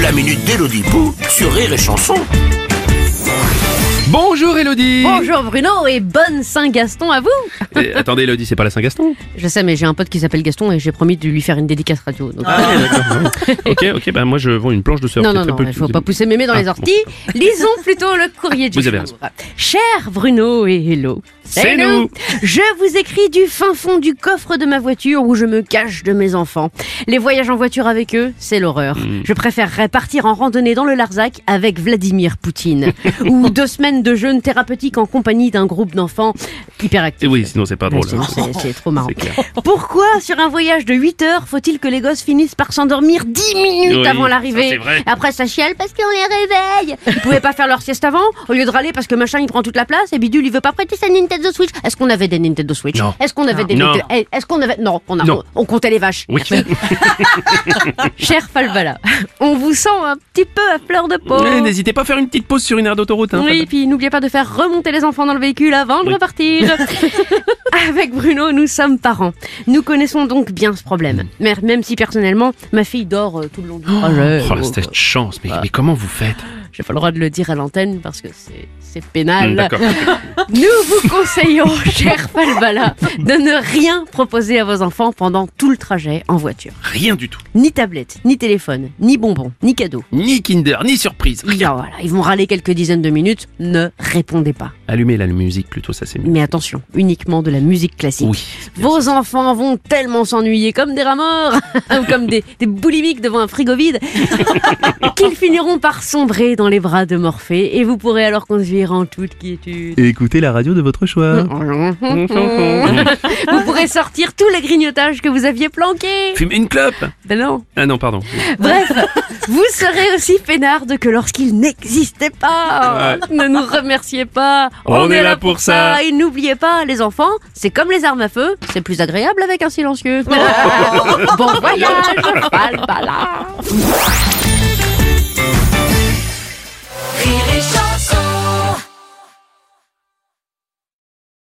la minute d'Élodie Pou sur Rire et Chanson. Bonjour Élodie. Bonjour Bruno et bonne Saint-Gaston à vous. Attendez Élodie, c'est pas la Saint-Gaston? Je sais, mais j'ai un pote qui s'appelle Gaston et j'ai promis de lui faire une dédicace radio. Donc... D'accord. Ok, bah moi je vends une planche de surf. Non, il faut pas pousser mémé dans les orties. Lisons plutôt le courrier du Vous avez jour. Cher Bruno et Hello. C'est nous. Je vous écris du fin fond du coffre de ma voiture où je me cache de mes enfants. Les voyages en voiture avec eux, c'est l'horreur. Je préférerais partir en randonnée dans le Larzac avec Vladimir Poutine. Ou 2 semaines de jeûne thérapeutique en compagnie d'un groupe d'enfants hyperactifs. Oui, sinon c'est pas drôle. C'est trop marrant. C'est clair. Pourquoi, sur un voyage de 8 heures, faut-il que les gosses finissent par s'endormir 10 minutes Oui, avant ça, l'arrivée? c'est vrai. Après, ça chiale parce qu'on les réveille. Ils pouvaient pas faire leur sieste avant, au lieu de râler parce que machin il prend toute la place et bidule il veut pas prêter sa Nintendo Switch. Est-ce qu'on avait des Nintendo Switch? Non. Est-ce qu'on avait des Non. Est-ce qu'on avait... Non, Non. on comptait les vaches. Oui. Cher Falbala, on vous sent un petit peu à fleur de peau. N'hésitez pas à faire une petite pause sur une aire d'autoroute. Hein, Oui, puis n'oubliez pas de faire remonter les enfants dans le véhicule avant de repartir. Avec Bruno, nous sommes parents. Nous connaissons donc bien ce problème. Mais même si personnellement, ma fille dort tout le long du trajet. Oh, cette chance, mais comment vous faites? J'ai pas le droit de le dire à l'antenne parce que c'est pénal. D'accord. Nous vous conseillons, cher Falbala, de ne rien proposer à vos enfants pendant tout le trajet en voiture. Rien du tout. Ni tablette, ni téléphone, ni bonbons, ni cadeaux. Ni Kinder, ni surprise. Rien. Voilà, ils vont râler quelques dizaines de minutes. Ne répondez pas. Allumez la musique plutôt, ça c'est mieux. Mais attention, uniquement de la musique classique. Oui. Vos enfants vont tellement s'ennuyer comme des rats morts ou comme des boulimiques devant un frigo vide qu'ils finiront par sombrer dans les bras de Morphée et vous pourrez alors conduire en toute quiétude. Écoutez la radio de votre choix. Vous pourrez sortir tous les grignotages que vous aviez planqués. Fumez une clope. Ben non. Ah non, pardon. Bref, vous serez aussi peinarde que lorsqu'il n'existait pas. Ne nous remerciez pas. On est là pour ça. Et n'oubliez pas, les enfants, c'est comme les armes à feu, c'est plus agréable avec un silencieux. Bon voyage, Falbala.